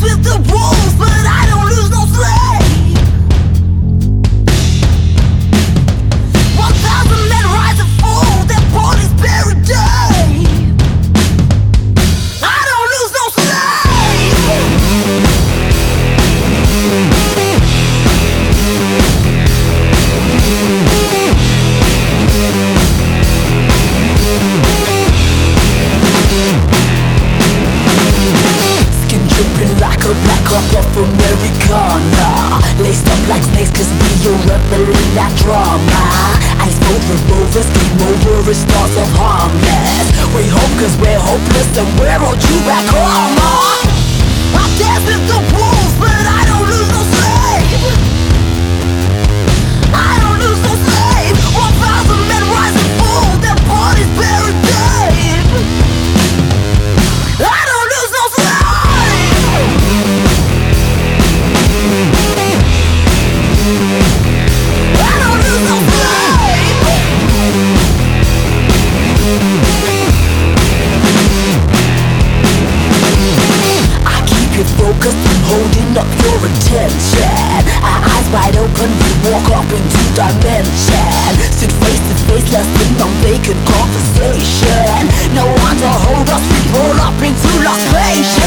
with the wolves, but I don't lose no slave. 1,000 men rise and fall, their bodies buried deep. I don't lose no slave. Skin dripping like a black cup of Americana, laced up like snakes cause we are reveling that drama. Ice cold revolvers, game over, it starts off harmless. We hope cause we're hopeless and we're all due back home. I dance with the wolves, but I don't lose no slave. I don't lose no slave. 1,000 men rise and fall, their bodies buried deep. I don't lose no slave. I don't lose no slave. I keep you focused and holding up your attention. Our eyes wide open, we walk up into dimension. Sit face to face, listening on vacant conversation. No one to hold us, we pull up into Las Vegas.